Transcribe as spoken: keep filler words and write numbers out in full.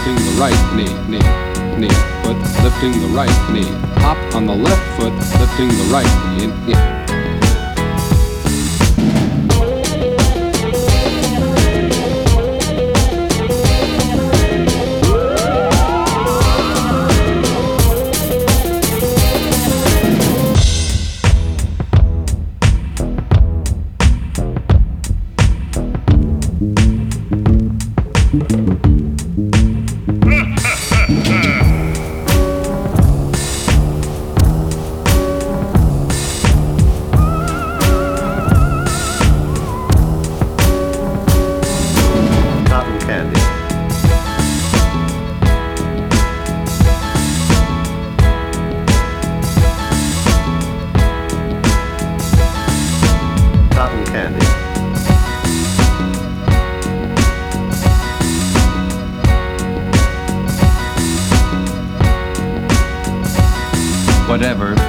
lifting the right knee, knee, knee, foot, lifting the right knee. Hop on the left foot, lifting the right knee. knee. Whatever.